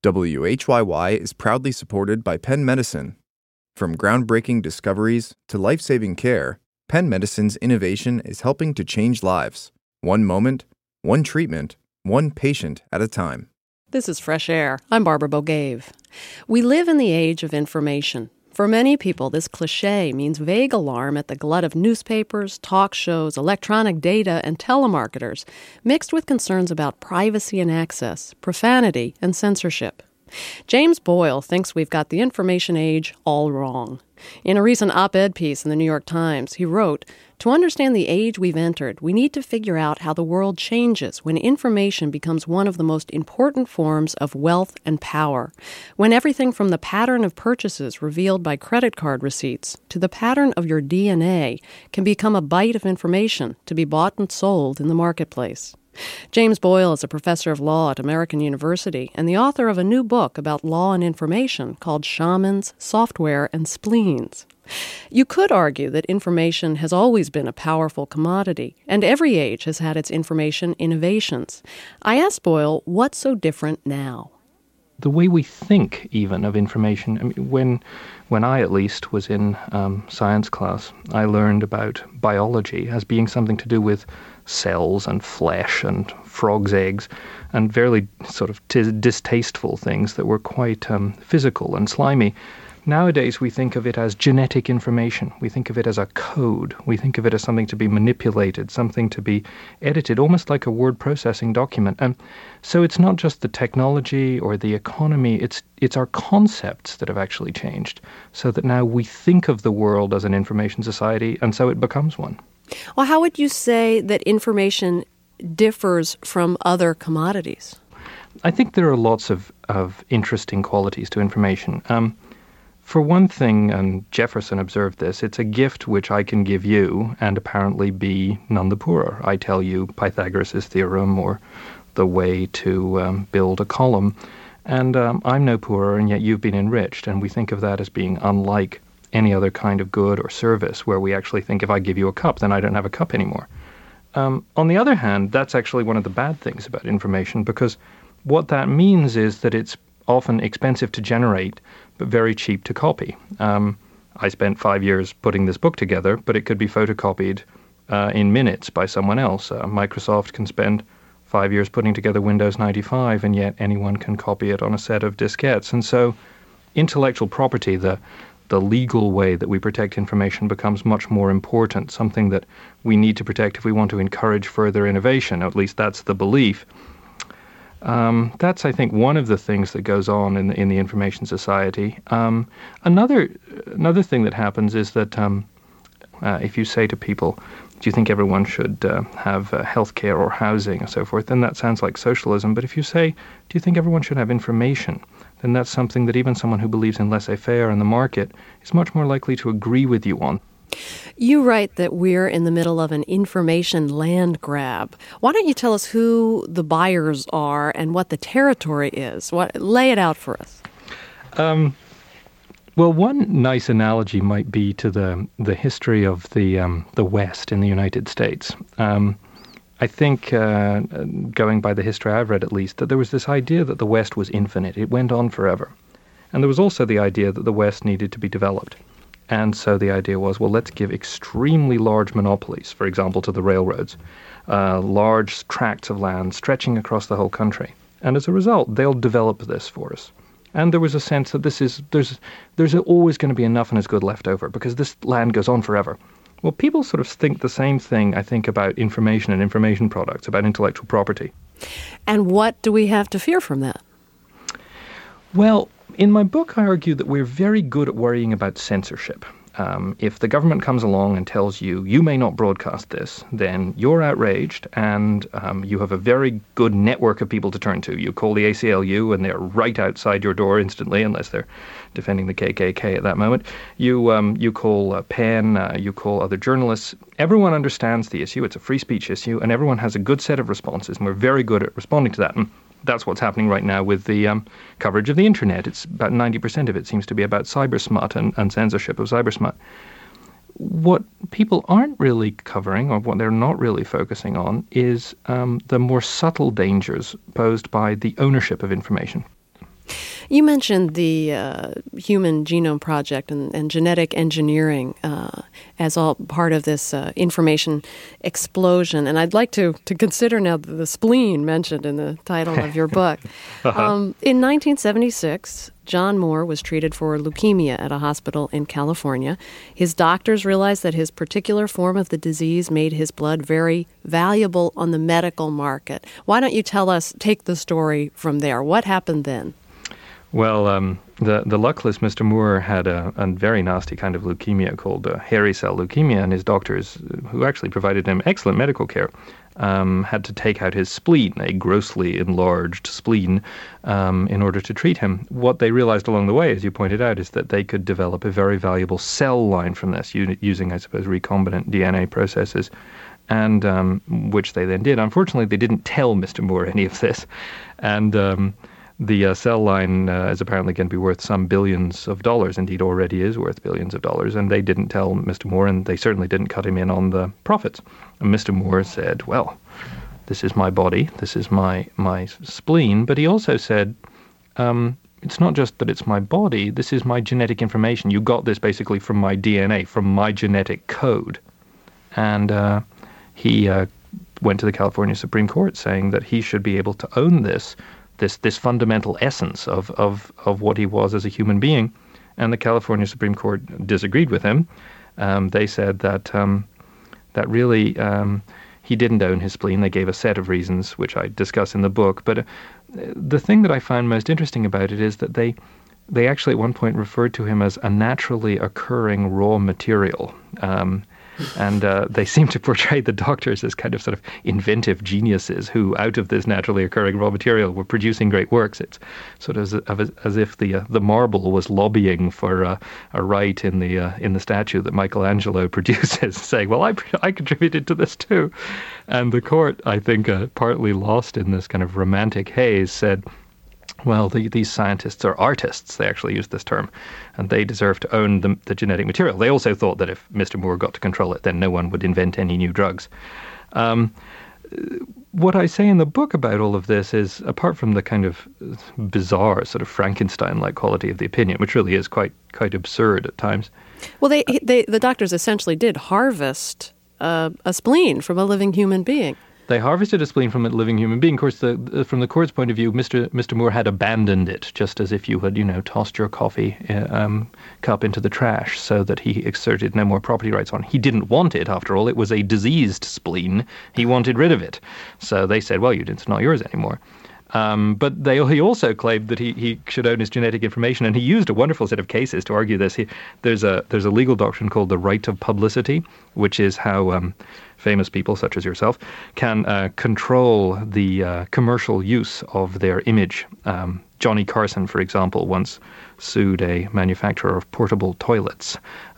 WHYY is proudly supported by Penn Medicine. From groundbreaking discoveries to life-saving care, Penn Medicine's innovation is helping to change lives. One moment, one treatment, one patient at a time. This is Fresh Air. I'm Barbara Bogave. We live in the age of information. For many people, this cliché means vague alarm at the glut of newspapers, talk shows, electronic data, and telemarketers, mixed with concerns about privacy and access, profanity, and censorship. James Boyle thinks we've got the information age all wrong. In a recent op-ed piece in the New York Times, he wrote, "To understand the age we've entered, we need to figure out how the world changes when information becomes one of the most important forms of wealth and power, when everything from the pattern of purchases revealed by credit card receipts to the pattern of your DNA can become a byte of information to be bought and sold in the marketplace." James Boyle is a professor of law at American University and the author of a new book about law and information called Shamans, Software, and Spleens. You could argue that information has always been a powerful commodity, and every age has had its information innovations. I asked Boyle, what's so different now? The way we think, even, of information. I mean, when I, at least, was in science class, I learned about biology as being something to do with cells and flesh and frogs' eggs and very sort of distasteful things that were quite physical and slimy. Nowadays, we think of it as genetic information. We think of it as a code. We think of it as something to be manipulated, something to be edited, almost like a word processing document. And so it's not just the technology or the economy, it's our concepts that have actually changed, so that now we think of the world as an information society, and so it becomes one. Well, how would you say that information differs from other commodities? I think there are lots of interesting qualities to information. For one thing, and Jefferson observed this, it's a gift which I can give you and apparently be none the poorer. I tell you Pythagoras' theorem or the way to build a column, and I'm no poorer, and yet you've been enriched, and we think of that as being unlike any other kind of good or service, where we actually think if I give you a cup, then I don't have a cup anymore. On the other hand, that's actually one of the bad things about information, because what that means is that it's often expensive to generate, but very cheap to copy. I spent 5 years putting this book together, but it could be photocopied in minutes by someone else. Microsoft can spend 5 years putting together Windows 95, and yet anyone can copy it on a set of diskettes. And so intellectual property, the legal way that we protect information, becomes much more important, something that we need to protect if we want to encourage further innovation. At least that's the belief. That's, I think, one of the things that goes on in the information society. Another thing that happens is that if you say to people, do you think everyone should have health care or housing and so forth, then that sounds like socialism. But if you say, do you think everyone should have information, then that's something that even someone who believes in laissez-faire in the market is much more likely to agree with you on. You write that we're in the middle of an information land grab. Why don't you tell us who the buyers are and what the territory is? Lay it out for us. Well, one nice analogy might be to the history of the West in the United States. I think, going by the history I've read at least, that there was this idea that the West was infinite. It went on forever. And there was also the idea that the West needed to be developed. And so the idea was, well, let's give extremely large monopolies, for example, to the railroads, large tracts of land stretching across the whole country. And as a result, they'll develop this for us. And there was a sense that there's always going to be enough and as good left over because this land goes on forever. Well, people sort of think the same thing, I think, about information and information products, about intellectual property. And what do we have to fear from that? Well, in my book, I argue that we're very good at worrying about censorship. If the government comes along and tells you, you may not broadcast this, then you're outraged and you have a very good network of people to turn to. You call the ACLU and they're right outside your door instantly, unless they're defending the KKK at that moment. You call Penn, you call other journalists. Everyone understands the issue. It's a free speech issue, and everyone has a good set of responses, and we're very good at responding to that. And that's what's happening right now with the coverage of the internet. It's about 90% of it seems to be about cybersmut and censorship of cybersmut. What people aren't really covering, or what they're not really focusing on, is the more subtle dangers posed by the ownership of information. You mentioned the Human Genome Project and genetic engineering as all part of this information explosion. And I'd like to consider now the spleen mentioned in the title of your book. In 1976, John Moore was treated for leukemia at a hospital in California. His doctors realized that his particular form of the disease made his blood very valuable on the medical market. Why don't you take the story from there? What happened then? Well, the luckless Mr. Moore had a very nasty kind of leukemia called hairy cell leukemia, and his doctors, who actually provided him excellent medical care, had to take out his spleen, a grossly enlarged spleen, in order to treat him. What they realized along the way, as you pointed out, is that they could develop a very valuable cell line from this, using, I suppose, recombinant DNA processes, and which they then did. Unfortunately, they didn't tell Mr. Moore any of this, and the cell line is apparently going to be worth some billions of dollars, indeed already is worth billions of dollars, and they didn't tell Mr. Moore, and they certainly didn't cut him in on the profits. And Mr. Moore said, well, this is my body, this is my spleen, but he also said, it's not just that it's my body, this is my genetic information. You got this basically from my DNA, from my genetic code. And he went to the California Supreme Court saying that he should be able to own this fundamental essence of what he was as a human being. And the California Supreme Court disagreed with him. They said that really he didn't own his spleen. They gave a set of reasons, which I discuss in the book. But the thing that I find most interesting about it is that they actually at one point referred to him as a naturally occurring raw material. And they seem to portray the doctors as kind of sort of inventive geniuses who, out of this naturally occurring raw material, were producing great works. It's sort of as if the marble was lobbying for a right in the statue that Michelangelo produces, saying, "Well, I contributed to this too." And the court, I think, partly lost in this kind of romantic haze, said, well, these scientists are artists. They actually used this term, and they deserve to own the genetic material. They also thought that if Mr. Moore got to control it, then no one would invent any new drugs. What I say in the book about all of this is, apart from the kind of bizarre sort of Frankenstein-like quality of the opinion, which really is quite absurd at times. Well, the doctors essentially did harvest a spleen from a living human being. They harvested a spleen from a living human being. Of course, from the court's point of view, Mr. Moore had abandoned it, just as if you had, tossed your coffee cup into the trash, so that he exerted no more property rights on. He didn't want it, after all. It was a diseased spleen. He wanted rid of it. So they said, well, it's not yours anymore. But he also claimed that he should own his genetic information, and he used a wonderful set of cases to argue this. There's a legal doctrine called the right of publicity, which is how famous people such as yourself can control the commercial use of their image. Johnny Carson, for example, once sued a manufacturer of portable toilets.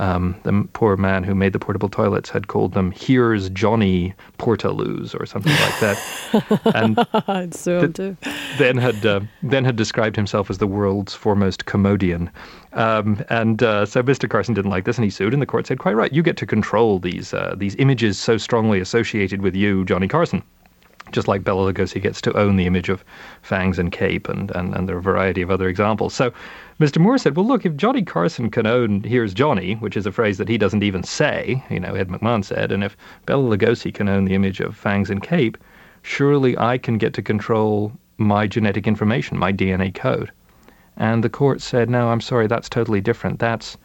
The poor man who made the portable toilets had called them "Here's Johnny Portaloos" or something like that. And I'd sue him too. Then had described himself as the world's foremost commodian. So Mr. Carson didn't like this, and he sued, and the court said, quite right, you get to control these images so strongly associated with you, Johnny Carson. Just like Bela Lugosi gets to own the image of Fangs and Cape, and there are a variety of other examples. So Mr. Moore said, well, look, if Johnny Carson can own "Here's Johnny," which is a phrase that he doesn't even say, Ed McMahon said, and if Bela Lugosi can own the image of Fangs and Cape, surely I can get to control my genetic information, my DNA code. And the court said, no, I'm sorry, that's totally different. That's,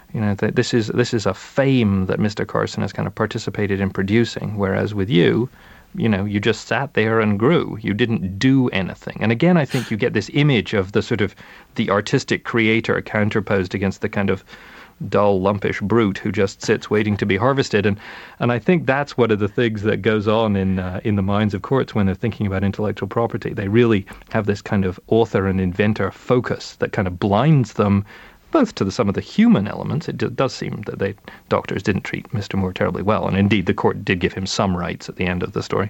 this is a fame that Mr. Carson has kind of participated in producing, whereas with you, you just sat there and grew. You didn't do anything. And again, I think you get this image of the sort of the artistic creator counterposed against the kind of dull, lumpish brute who just sits waiting to be harvested. And I think that's one of the things that goes on in the minds of courts when they're thinking about intellectual property. They really have this kind of author and inventor focus that kind of blinds them both to some of the human elements. It does seem that doctors didn't treat Mr. Moore terribly well, and indeed the court did give him some rights at the end of the story,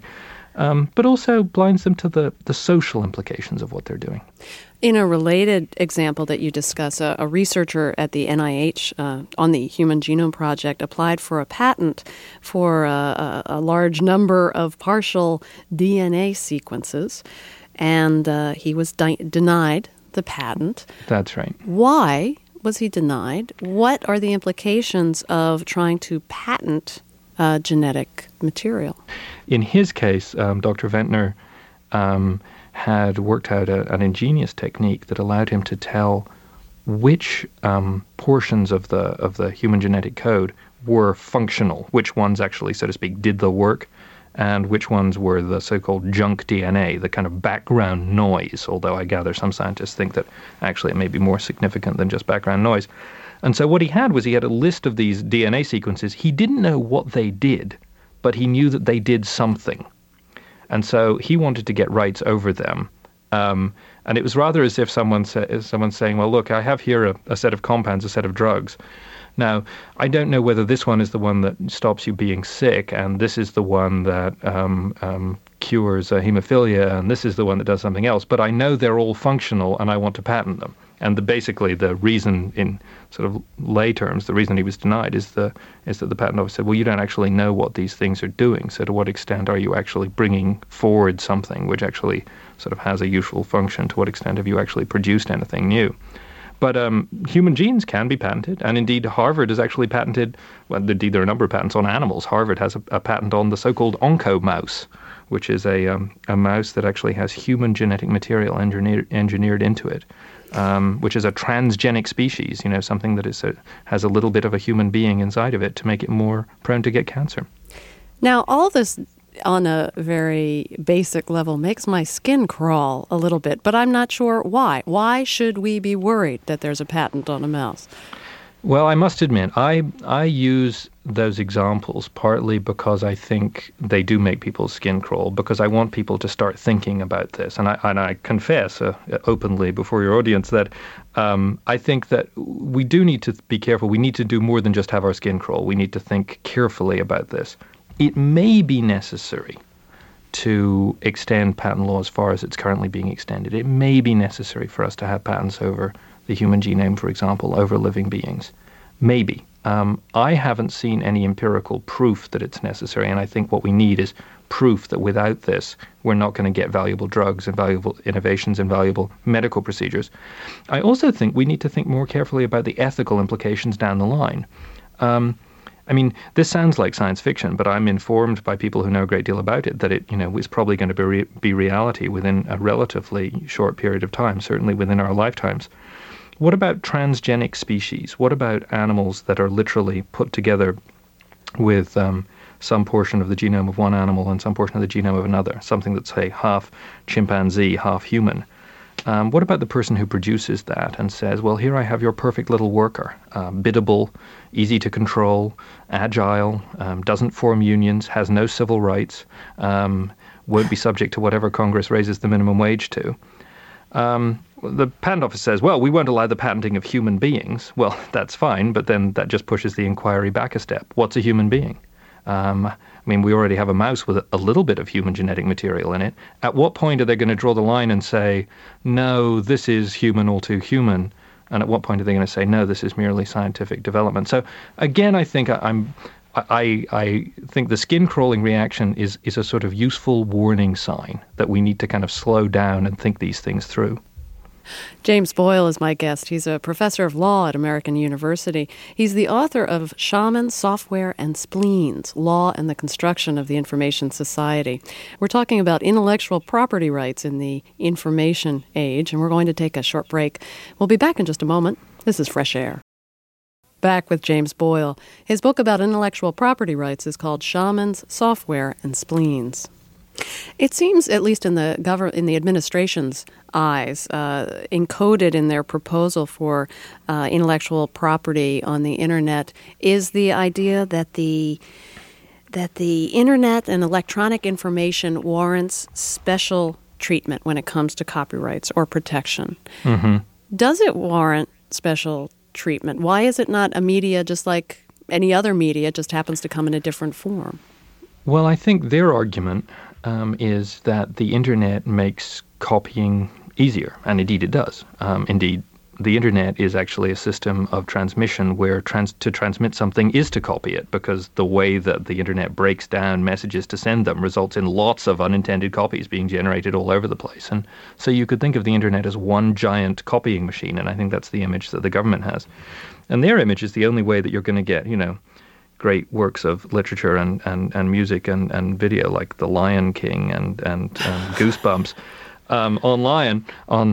but also blinds them to the social implications of what they're doing. In a related example that you discuss, a researcher at the NIH on the Human Genome Project applied for a patent for a large number of partial DNA sequences, and he was denied the patent. That's right. Why was he denied? What are the implications of trying to patent genetic material? In his case, Dr. Ventnor had worked out an ingenious technique that allowed him to tell which portions of the human genetic code were functional, which ones actually, so to speak, did the work, and which ones were the so-called junk DNA, the kind of background noise, although I gather some scientists think that actually it may be more significant than just background noise. And so what he had a list of these DNA sequences. He didn't know what they did, but he knew that they did something. And so he wanted to get rights over them. And it was rather as if someone's saying, well, look, I have here a set of compounds, a set of drugs. Now, I don't know whether this one is the one that stops you being sick, and this is the one that cures hemophilia, and this is the one that does something else, but I know they're all functional, and I want to patent them. And basically the reason, in sort of lay terms, the reason he was denied is that the patent office said, well, you don't actually know what these things are doing, so to what extent are you actually bringing forward something which actually sort of has a useful function? To what extent have you actually produced anything new? But human genes can be patented, and indeed Harvard has actually patented, well, indeed there are a number of patents on animals. Harvard has a patent on the so-called oncomouse, which is a mouse that actually has human genetic material engineered into it, which is a transgenic species, something that has a little bit of a human being inside of it to make it more prone to get cancer. Now, all this on a very basic level makes my skin crawl a little bit, but I'm not sure why. Why should we be worried that there's a patent on a mouse? Well, I must admit, I use those examples partly because I think they do make people's skin crawl, because I want people to start thinking about this. And I confess openly before your audience that I think that we do need to be careful. We need to do more than just have our skin crawl. We need to think carefully about this. It may be necessary to extend patent law as far as it's currently being extended. It may be necessary for us to have patents over the human genome, for example, over living beings. Maybe. I haven't seen any empirical proof that it's necessary, and I think what we need is proof that without this, we're not going to get valuable drugs and valuable innovations and valuable medical procedures. I also think we need to think more carefully about the ethical implications down the line. This sounds like science fiction, but I'm informed by people who know a great deal about it that it, is probably going to be reality within a relatively short period of time, certainly within our lifetimes. What about transgenic species? What about animals that are literally put together with some portion of the genome of one animal and some portion of the genome of another, something that's, say, half chimpanzee, half human? What about the person who produces that and says, well, here I have your perfect little worker, biddable, easy to control, agile, doesn't form unions, has no civil rights, won't be subject to whatever Congress raises the minimum wage to. The patent office says, well, we won't allow the patenting of human beings. Well, that's fine, but then that just pushes the inquiry back a step. What's a human being? We already have a mouse with a little bit of human genetic material in it. At what point are they going to draw the line and say, no, this is human, all too human? And at what point are they going to say, no, this is merely scientific development? So again, I think I think the skin-crawling reaction is a sort of useful warning sign that we need to kind of slow down and think these things through. James Boyle is my guest. He's a professor of law at American University. He's the author of Shaman, Software, and Spleens, Law and the Construction of the Information Society. We're talking about intellectual property rights in the information age, and we're going to take a short break. We'll be back in just a moment. This is Fresh Air. Back with James Boyle. His book about intellectual property rights is called Shamans, Software, and Spleens. It seems, at least in the administration's eyes, encoded in their proposal for intellectual property on the internet is the idea that the internet and electronic information warrants special treatment when it comes to copyrights or protection. Mm-hmm. Does it warrant special treatment? Why is it not a media just like any other media, just happens to come in a different form? Well, I think their argument is that the internet makes copying easier, and indeed it does. Indeed, the internet is actually a system of transmission where to transmit something is to copy it, because the way that the internet breaks down messages to send them results in lots of unintended copies being generated all over the place. And so you could think of the internet as one giant copying machine, and I think that's the image that the government has. And their image is the only way that you're going to get, great works of literature and music and video like The Lion King and Goosebumps online,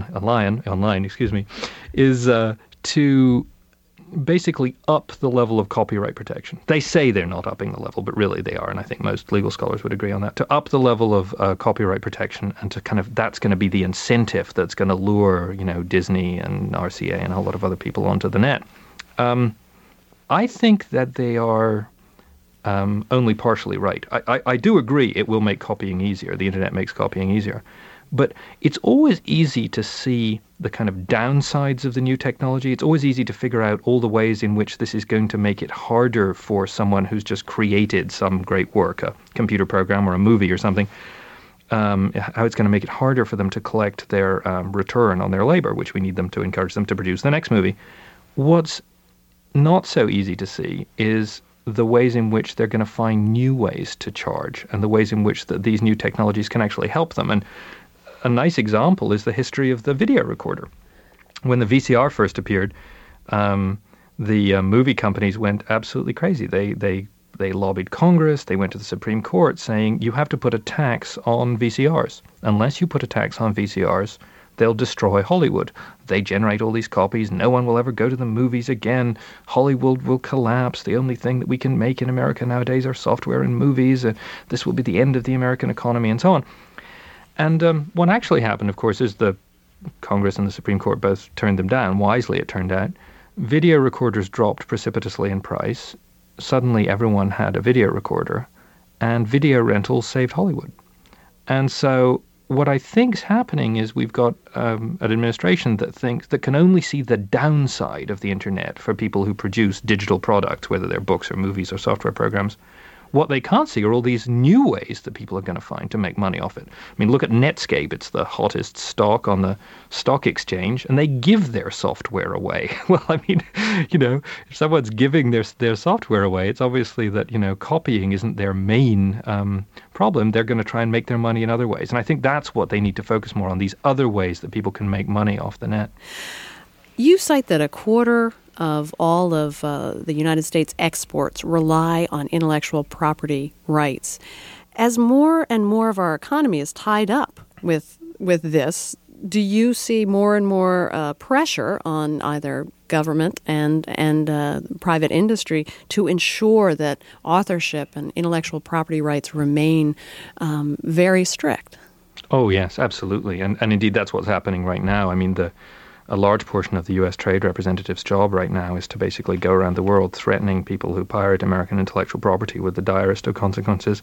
is to basically up the level of copyright protection. They say they're not upping the level, but really they are, and I think most legal scholars would agree on that, to up the level of copyright protection, and to that's going to be the incentive that's going to lure, Disney and RCA and a whole lot of other people onto the net. I think that they are only partially right. I do agree it will make copying easier. The internet makes copying easier. But it's always easy to see the kind of downsides of the new technology. It's always easy to figure out all the ways in which this is going to make it harder for someone who's just created some great work, a computer program or a movie or something, how it's going to make it harder for them to collect their return on their labor, which we need them to encourage them to produce the next movie. What's not so easy to see is the ways in which they're going to find new ways to charge, and the ways in which these new technologies can actually help them. And a nice example is the history of the video recorder. When the VCR first appeared, the movie companies went absolutely crazy. They lobbied Congress, they went to the Supreme Court saying, you have to put a tax on VCRs. Unless you put a tax on VCRs, they'll destroy Hollywood. They generate all these copies. No one will ever go to the movies again. Hollywood will collapse. The only thing that we can make in America nowadays are software and movies. This will be the end of the American economy, and so on. And what actually happened, of course, is the Congress and the Supreme Court both turned them down. Wisely, it turned out. Video recorders dropped precipitously in price. Suddenly, everyone had a video recorder, and video rentals saved Hollywood. And so what I think's happening is we've got an administration that can only see the downside of the internet for people who produce digital products, whether they're books or movies or software programs. What they can't see are all these new ways that people are going to find to make money off it. I mean, look at Netscape. It's the hottest stock on the stock exchange, and they give their software away. Well, I mean, if someone's giving their software away, it's obviously that, copying isn't their main problem. They're going to try and make their money in other ways. And I think that's what they need to focus more on, these other ways that people can make money off the net. You cite that a quarter of all of the United States exports rely on intellectual property rights. As more and more of our economy is tied up with this, do you see more and more pressure on either government and private industry to ensure that authorship and intellectual property rights remain very strict? Oh, yes, absolutely. And indeed, that's what's happening right now. I mean, a large portion of the U.S. Trade Representative's job right now is to basically go around the world threatening people who pirate American intellectual property with the direst of consequences.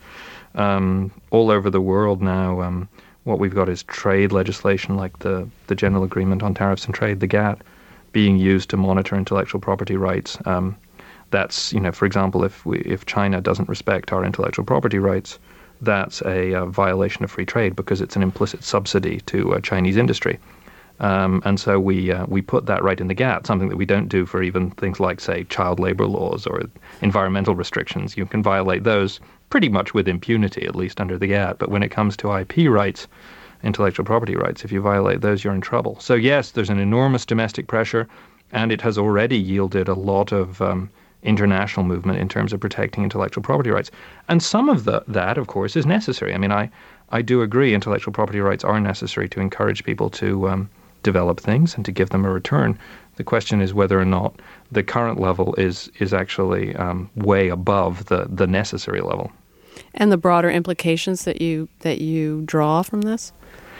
All over the world now, what we've got is trade legislation like the General Agreement on Tariffs and Trade, the GATT, being used to monitor intellectual property rights. That's, for example, if China doesn't respect our intellectual property rights, that's a violation of free trade because it's an implicit subsidy to Chinese industry. And so we put that right in the GATT, something that we don't do for even things like, say, child labor laws or environmental restrictions. You can violate those pretty much with impunity, at least under the GATT. But when it comes to IP rights, intellectual property rights, if you violate those, you're in trouble. So yes, there's an enormous domestic pressure, and it has already yielded a lot of international movement in terms of protecting intellectual property rights. And some of that, of course, is necessary. I mean, I do agree intellectual property rights are necessary to encourage people to develop things and to give them a return. The question is whether or not the current level is actually way above the necessary level. And the broader implications that you draw from this?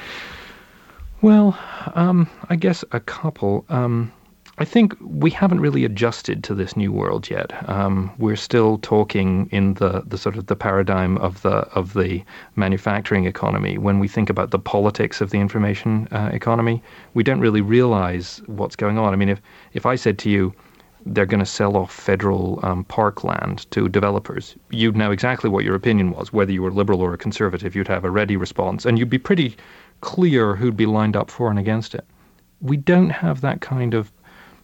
Well, I guess a couple. I think we haven't really adjusted to this new world yet. We're still talking in the sort of the paradigm of the manufacturing economy. When we think about the politics of the information economy, we don't really realize what's going on. I mean, if I said to you, they're going to sell off federal parkland to developers, you'd know exactly what your opinion was, whether you were liberal or a conservative. You'd have a ready response, and you'd be pretty clear who'd be lined up for and against it. We don't have that kind of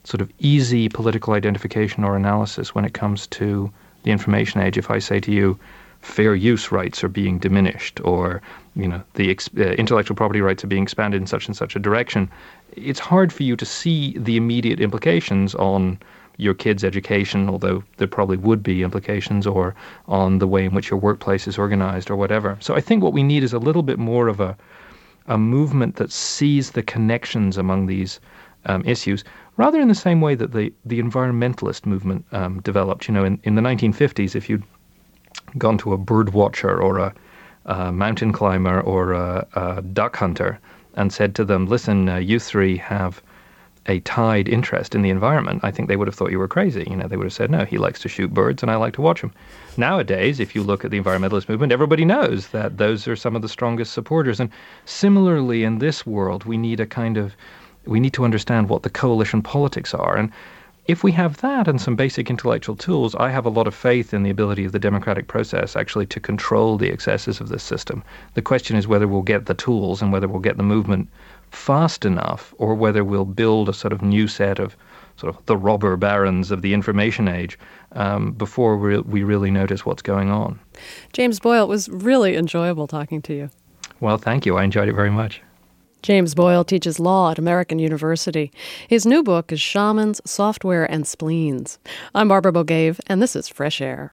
sort of easy political identification or analysis when it comes to the information age. If I say to you, fair use rights are being diminished, or the intellectual property rights are being expanded in such and such a direction, it's hard for you to see the immediate implications on your kid's education, although there probably would be implications, or on the way in which your workplace is organized or whatever. So I think what we need is a little bit more of a movement that sees the connections among these issues, rather in the same way that the environmentalist movement developed. In the 1950s, if you'd gone to a bird watcher or a mountain climber or a duck hunter and said to them, listen, you three have a tied interest in the environment, I think they would have thought you were crazy. They would have said, no, he likes to shoot birds and I like to watch them. Nowadays, if you look at the environmentalist movement, everybody knows that those are some of the strongest supporters. And similarly, in this world, we need to understand what the coalition politics are. And if we have that and some basic intellectual tools, I have a lot of faith in the ability of the democratic process actually to control the excesses of this system. The question is whether we'll get the tools and whether we'll get the movement fast enough, or whether we'll build a sort of new set of sort of the robber barons of the information age before we really notice what's going on. James Boyle, it was really enjoyable talking to you. Well, thank you. I enjoyed it very much. James Boyle teaches law at American University. His new book is Shamans, Software, and Spleens. I'm Barbara Bogave, and this is Fresh Air.